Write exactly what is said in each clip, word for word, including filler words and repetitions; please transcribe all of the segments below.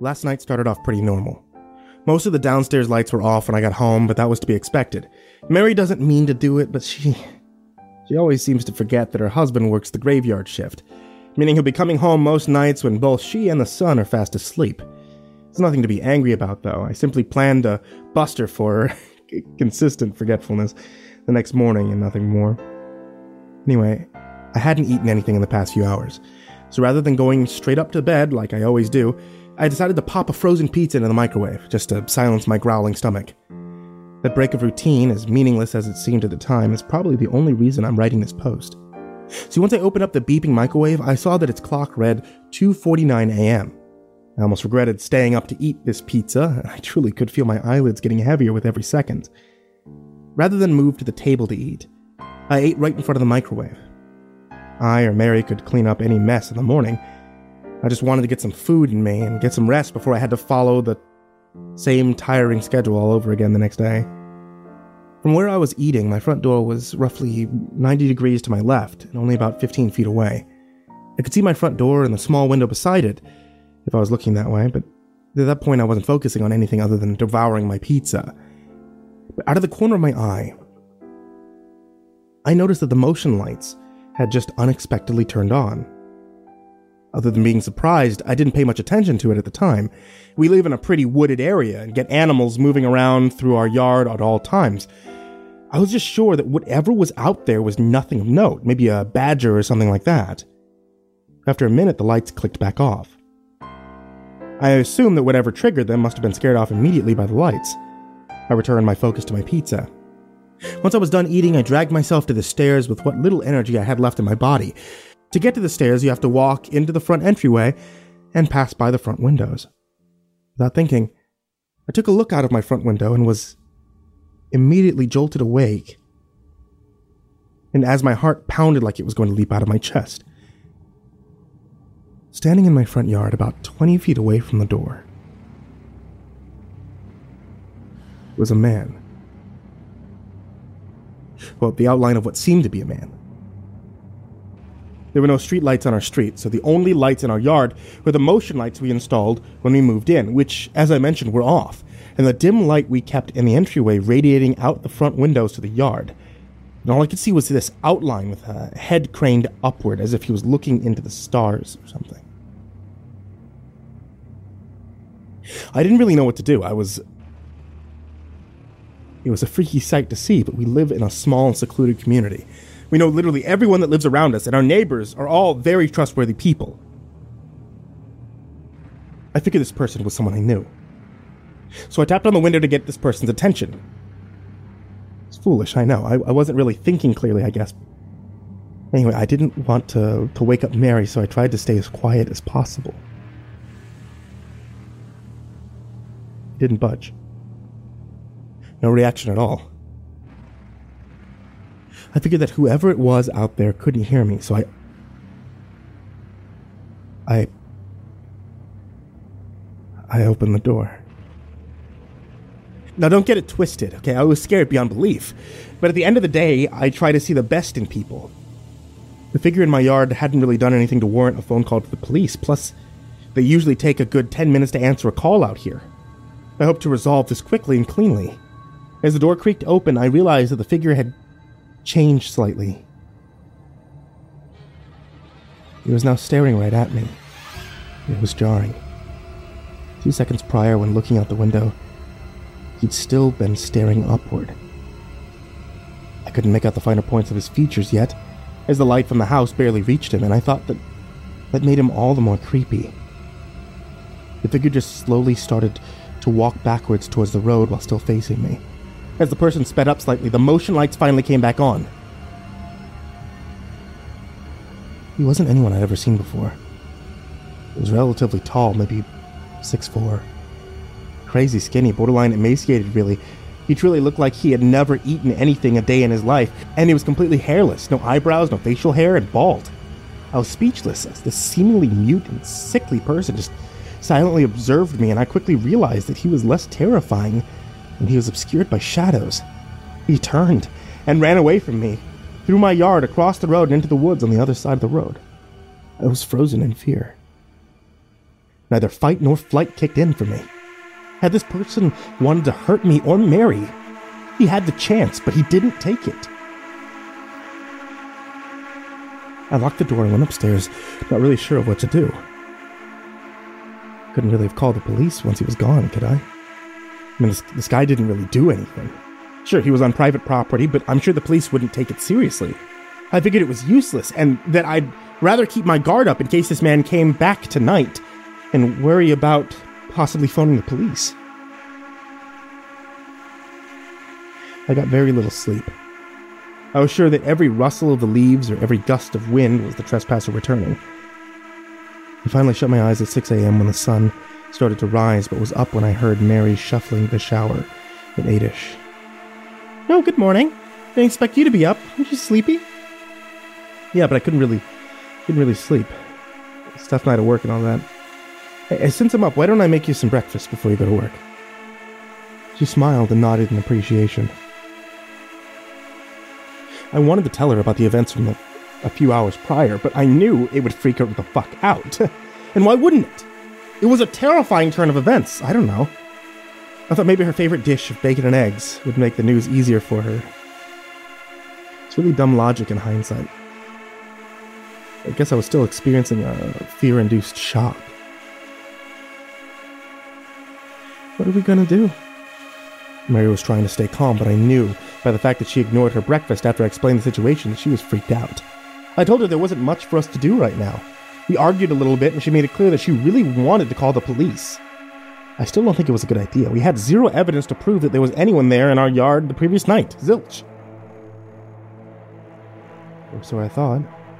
Last night started off pretty normal. Most of the downstairs lights were off when I got home, but that was to be expected. Mary doesn't mean to do it, but she... She always seems to forget that her husband works the graveyard shift, meaning he'll be coming home most nights when both she and the son are fast asleep. There's nothing to be angry about, though. I simply planned to bust her for her consistent forgetfulness the next morning and nothing more. Anyway, I hadn't eaten anything in the past few hours, so rather than going straight up to bed like I always do, I decided to pop a frozen pizza into the microwave, just to silence my growling stomach. That break of routine, as meaningless as it seemed at the time, is probably the only reason I'm writing this post. See, once I opened up the beeping microwave, I saw that its clock read two forty-nine a.m. I almost regretted staying up to eat this pizza. I truly could feel my eyelids getting heavier with every second. Rather than move to the table to eat, I ate right in front of the microwave. I or Mary could clean up any mess in the morning. I just wanted to get some food in me and get some rest before I had to follow the same tiring schedule all over again the next day. From where I was eating, my front door was roughly ninety degrees to my left and only about fifteen feet away. I could see my front door and the small window beside it if I was looking that way, but at that point I wasn't focusing on anything other than devouring my pizza. But out of the corner of my eye, I noticed that the motion lights had just unexpectedly turned on. Other than being surprised, I didn't pay much attention to it at the time. We live in a pretty wooded area and get animals moving around through our yard at all times. I was just sure that whatever was out there was nothing of note, maybe a badger or something like that. After a minute, the lights clicked back off. I assumed that whatever triggered them must have been scared off immediately by the lights. I returned my focus to my pizza. Once I was done eating, I dragged myself to the stairs with what little energy I had left in my body. To get to the stairs, you have to walk into the front entryway and pass by the front windows. Without thinking, I took a look out of my front window and was immediately jolted awake. And as my heart pounded like it was going to leap out of my chest, standing in my front yard about twenty feet away from the door was a man. Well, the outline of what seemed to be a man. There were no street lights on our street, so the only lights in our yard were the motion lights we installed when we moved in, which, as I mentioned, were off, and the dim light we kept in the entryway radiating out the front windows to the yard. And all I could see was this outline with a head craned upward as if he was looking into the stars or something. I didn't really know what to do. I was... It was a freaky sight to see, but we live in a small and secluded community. We know literally everyone that lives around us, and our neighbors are all very trustworthy people. I figured this person was someone I knew. So I tapped on the window to get this person's attention. It's foolish, I know. I, I wasn't really thinking clearly, I guess. Anyway, I didn't want to, to wake up Mary, so I tried to stay as quiet as possible. He didn't budge. No reaction at all. I figured that whoever it was out there couldn't hear me, so I... I... I opened the door. Now, don't get it twisted, okay? I was scared beyond belief. But at the end of the day, I try to see the best in people. The figure in my yard hadn't really done anything to warrant a phone call to the police. Plus, they usually take a good ten minutes to answer a call out here. I hope to resolve this quickly and cleanly. As the door creaked open, I realized that the figure had changed slightly. He was now staring right at me. It was jarring. Two seconds prior, when looking out the window, he'd still been staring upward. I couldn't make out the finer points of his features yet, as the light from the house barely reached him, and I thought that that made him all the more creepy. The figure just slowly started to walk backwards towards the road while still facing me. As the person sped up slightly, the motion lights finally came back on. He wasn't anyone I'd ever seen before. He was relatively tall, maybe six foot four. Crazy skinny, borderline emaciated, really. He truly looked like he had never eaten anything a day in his life, and he was completely hairless, no eyebrows, no facial hair, and bald. I was speechless as this seemingly mute and sickly person just silently observed me, and I quickly realized that he was less terrifying when he was obscured by shadows. He turned and ran away from me, through my yard, across the road, and into the woods on the other side of the road. I was frozen in fear. Neither fight nor flight kicked in for me. Had this person wanted to hurt me or Mary, he had the chance, but he didn't take it. I locked the door and went upstairs, not really sure of what to do. Couldn't really have called the police once he was gone, could I? I mean, this, this guy didn't really do anything. Sure, he was on private property, but I'm sure the police wouldn't take it seriously. I figured it was useless, and that I'd rather keep my guard up in case this man came back tonight and worry about possibly phoning the police. I got very little sleep. I was sure that every rustle of the leaves or every gust of wind was the trespasser returning. I finally shut my eyes at six a.m. when the sun started to rise, but was up when I heard Mary shuffling the shower at eight-ish. "Oh, good morning. Didn't expect you to be up. Aren't you sleepy?" Yeah, but I couldn't really, couldn't really sleep. It's a tough night of work and all that. Hey, since I'm up, why don't I make you some breakfast before you go to work? She smiled and nodded in appreciation. I wanted to tell her about the events from the, a few hours prior, but I knew it would freak her the fuck out. And why wouldn't it? It was a terrifying turn of events. I don't know. I thought maybe her favorite dish of bacon and eggs would make the news easier for her. It's really dumb logic in hindsight. I guess I was still experiencing a fear-induced shock. What are we gonna do? Mary was trying to stay calm, but I knew by the fact that she ignored her breakfast after I explained the situation that she was freaked out. I told her there wasn't much for us to do right now. We argued a little bit, and she made it clear that she really wanted to call the police. I still don't think it was a good idea. We had zero evidence to prove that there was anyone there in our yard the previous night. Zilch. Or so I thought.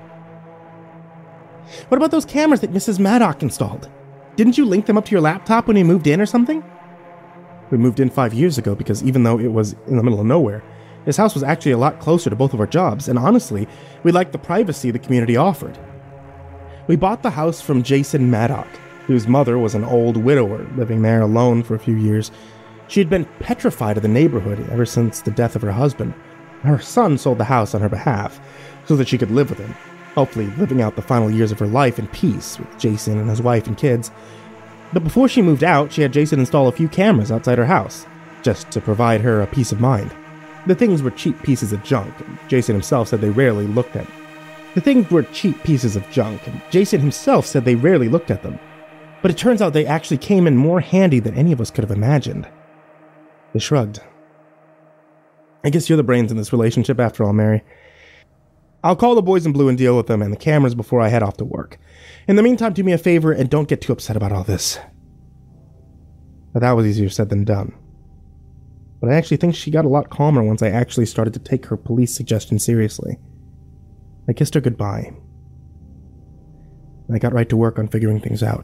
What about those cameras that Missus Maddock installed? Didn't you link them up to your laptop when you moved in or something? We moved in five years ago because even though it was in the middle of nowhere, this house was actually a lot closer to both of our jobs, and honestly, we liked the privacy the community offered. We bought the house from Jason Maddock, whose mother was an old widower living there alone for a few years. She had been petrified of the neighborhood ever since the death of her husband. Her son sold the house on her behalf so that she could live with him, hopefully living out the final years of her life in peace with Jason and his wife and kids. But before she moved out, she had Jason install a few cameras outside her house, just to provide her a peace of mind. The things were cheap pieces of junk, and Jason himself said they rarely looked at them. The things were cheap pieces of junk, and Jason himself said they rarely looked at them. But it turns out they actually came in more handy than any of us could have imagined. They shrugged. I guess you're the brains in this relationship after all, Mary. I'll call the boys in blue and deal with them and the cameras before I head off to work. In the meantime, do me a favor and don't get too upset about all this. But that was easier said than done. But I actually think she got a lot calmer once I actually started to take her police suggestion seriously. I kissed her goodbye. And I got right to work on figuring things out.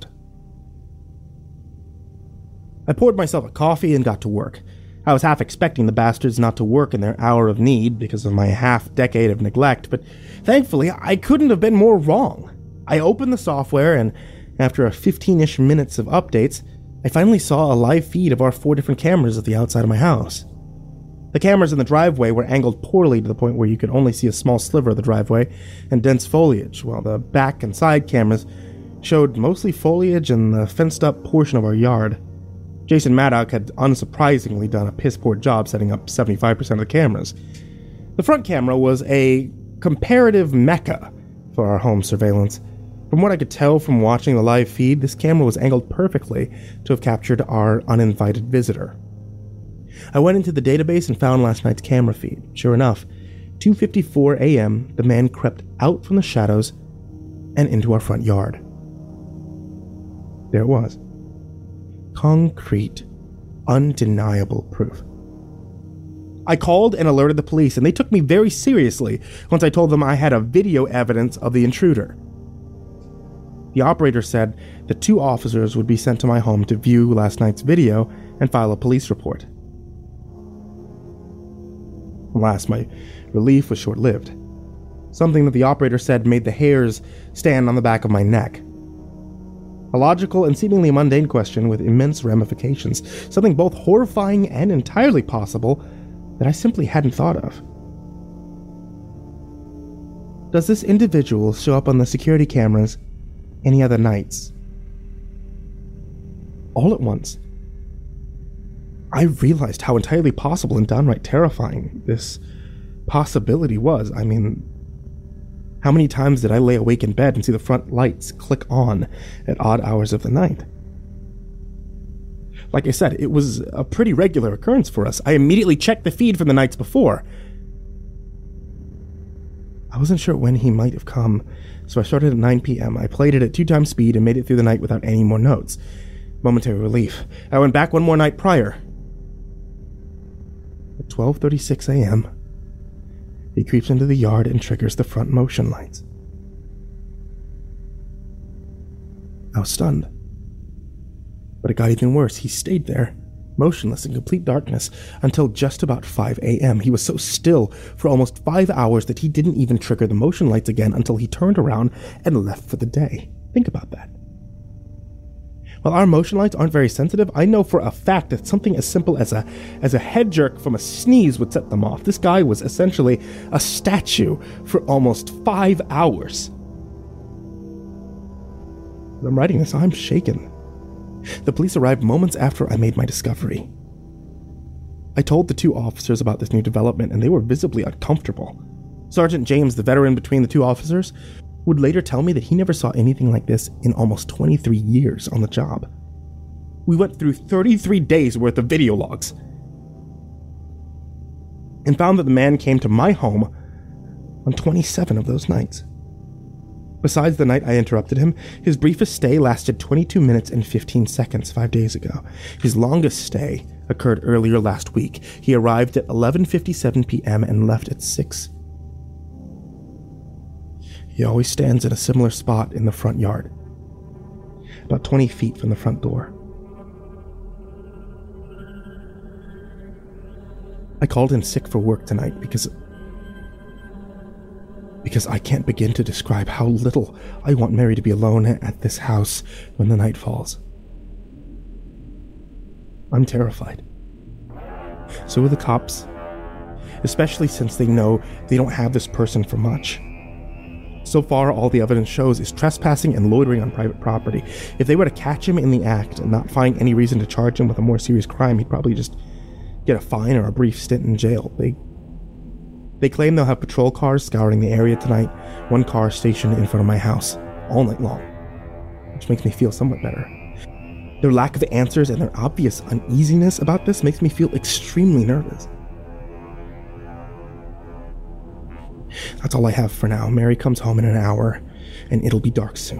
I poured myself a coffee and got to work. I was half expecting the bastards not to work in their hour of need because of my half-decade of neglect, but thankfully I couldn't have been more wrong. I opened the software, and after a fifteen-ish minutes of updates, I finally saw a live feed of our four different cameras at the outside of my house. The cameras in the driveway were angled poorly to the point where you could only see a small sliver of the driveway and dense foliage, while the back and side cameras showed mostly foliage and the fenced-up portion of our yard. Jason Maddock had unsurprisingly done a piss-poor job setting up seventy-five percent of the cameras. The front camera was a comparative mecca for our home surveillance. From what I could tell from watching the live feed, this camera was angled perfectly to have captured our uninvited visitor. I went into the database and found last night's camera feed. Sure enough, two fifty-four a.m., the man crept out from the shadows and into our front yard. There it was. Concrete, undeniable proof. I called and alerted the police, and they took me very seriously once I told them I had a video evidence of the intruder. The operator said that two officers would be sent to my home to view last night's video and file a police report. Alas, my relief was short-lived. Something that the operator said made the hairs stand on the back of my neck. A logical and seemingly mundane question with immense ramifications, something both horrifying and entirely possible that I simply hadn't thought of. Does this individual show up on the security cameras any other nights? all at once, I realized how entirely possible and downright terrifying this possibility was. I mean, how many times did I lay awake in bed and see the front lights click on at odd hours of the night? Like I said, it was a pretty regular occurrence for us. I immediately checked the feed from the nights before. I wasn't sure when he might have come, so I started at nine p.m. I played it at two times speed and made it through the night without any more notes. Momentary relief. I went back one more night prior. At twelve thirty-six a.m., he creeps into the yard and triggers the front motion lights. I was stunned. But it got even worse. He stayed there, motionless in complete darkness, until just about five a.m. He was so still for almost five hours that he didn't even trigger the motion lights again until he turned around and left for the day. Think about that. While our motion lights aren't very sensitive, I know for a fact that something as simple as a as a head jerk from a sneeze would set them off. This guy was essentially a statue for almost five hours. As I'm writing this, I'm shaken. The police arrived moments after I made my discovery. I told the two officers about this new development, and they were visibly uncomfortable. Sergeant James, the veteran between the two officers, would later tell me that he never saw anything like this in almost twenty-three years on the job. We went through thirty-three days worth of video logs and found that the man came to my home on twenty-seven of those nights. Besides the night I interrupted him, his briefest stay lasted twenty-two minutes and fifteen seconds five days ago. His longest stay occurred earlier last week. He arrived at eleven fifty-seven p.m. and left at six. He always stands in a similar spot in the front yard, about twenty feet from the front door. I called in sick for work tonight because because I can't begin to describe how little I want Mary to be alone at this house when the night falls. I'm terrified. So are the cops, especially since they know they don't have this person for much. So far, all the evidence shows is trespassing and loitering on private property. If they were to catch him in the act and not find any reason to charge him with a more serious crime, he'd probably just get a fine or a brief stint in jail. They They claim they'll have patrol cars scouring the area tonight, one car stationed in front of my house, all night long, which makes me feel somewhat better. Their lack of answers and their obvious uneasiness about this makes me feel extremely nervous. That's all I have for now. Mary comes home in an hour, and it'll be dark soon.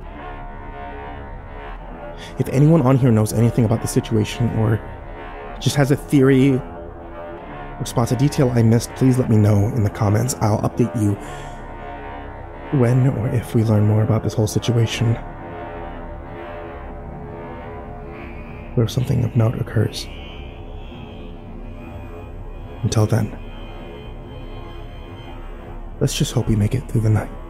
If anyone on here knows anything about the situation or just has a theory, response, a detail I missed, please let me know in the comments. I'll update you when or if we learn more about this whole situation, or if something of note occurs. Until then, let's just hope we make it through the night.